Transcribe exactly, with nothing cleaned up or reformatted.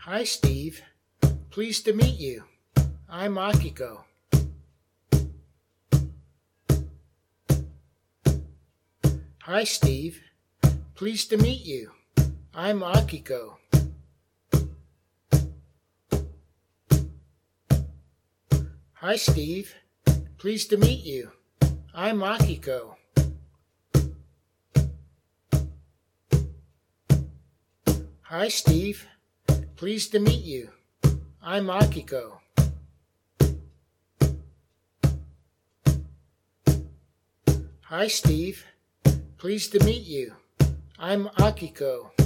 Hi, Steve. Pleased to meet you. I'm Akiko. Hi, Steve. Pleased to meet you. I'm Akiko. Hi, Steve. Pleased to meet you. I'm Akiko. Hi, Steve. Pleased to meet you. I'm Akiko. Hi, Steve. Pleased to meet you. I'm Akiko.